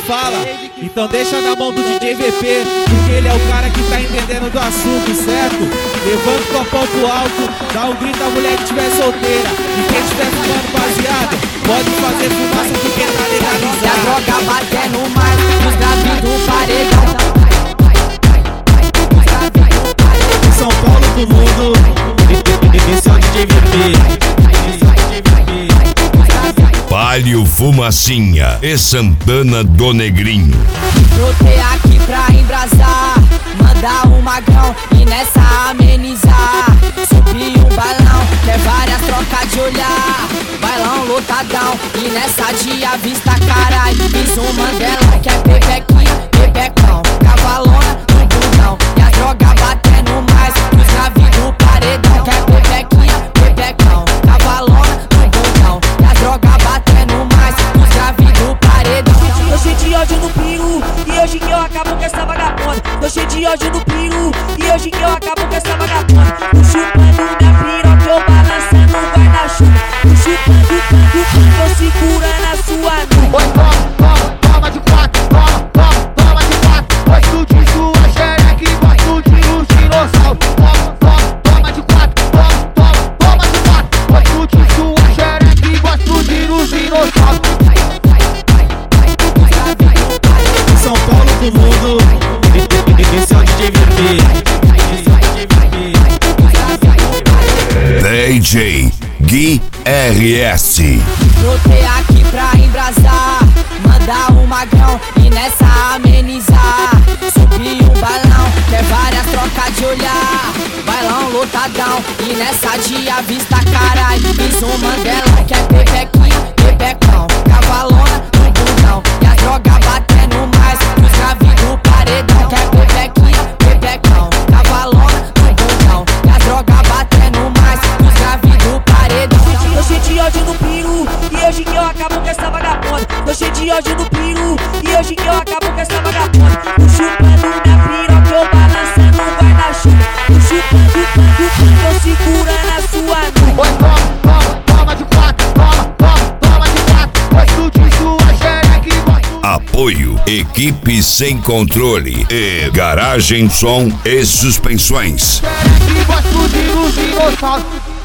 fala. Então deixa na mão do DJ VP, porque ele é o cara que tá entendendo do assunto, certo? Levanta o copão pro alto, dá um grito à mulher que estiver solteira. E quem estiver fumando baseado, pode fazer fumaça porque tá legalizado. E a droga batendo mais nos graves do paredão. São Paulo do mundo, esse é o DJ VP. Palio Fumacinha e Santana do Negrinho. Brotei aqui pra embrasar, mandar um magrão e nessa amenizar. Subi um balão, quer várias trocas de olhar. Bailão lotadão e nessa de avista caralho. Fiz um Mandela, quer pepequinha, pepecão, cavalona no bundão. E a droga batendo mais nos graves do paredão. Quer pepequinha, pepecão, cavalona no bundão. E a droga batendo mais nos graves do paredão. Tô cheio de ódio no pingo e hoje que eu acabo com essa vagabunda. Tô cheio de ódio no pingo e hoje que eu acabo com essa vagabunda. Tô chupando minha piroca, eu balançando o guarda-chuva. Tô chupando, tô segurando a sua nuca. Oi, toma de quatro, toma de quatro. Gosto de sua xereca e gosto de um dinossauro. Toma de quatro, toma de quatro. Gosto de sua xereca e gosto de um dinossauro. São Paulo do mundo, esse é o DJ VP. DJ Gui RS. Brotei aqui pra embrasar, mandar um magrão e nessa amenizar. Subi um balão, quer várias trocas de olhar. Bailão lotadão e nessa de avista caralho. Fiz um Mandela, quer pepequinha, pepecão, cavalona no bundão. E a droga batendo mais nos graves do paredão. Quer pepequinha, pepecão, cavalona no bundão. E a droga batendo mais nos graves do paredão. Tô cheio de ódio no pingo e hoje que eu acabo com essa vagabunda. Tô cheio de ódio no pingo e hoje que eu acabo com essa vagabunda. Tô chupando minha piroca, eu balançando o guarda-chuva. Tô chupando, tô segurando a sua nuca. Oi, toma de quatro, toma de quatro. Gosto de sua xereca e gosto. Apoio Equipe Sem Controle e Garagem Som e Suspensões. Xereca e gosto de um dinossauro.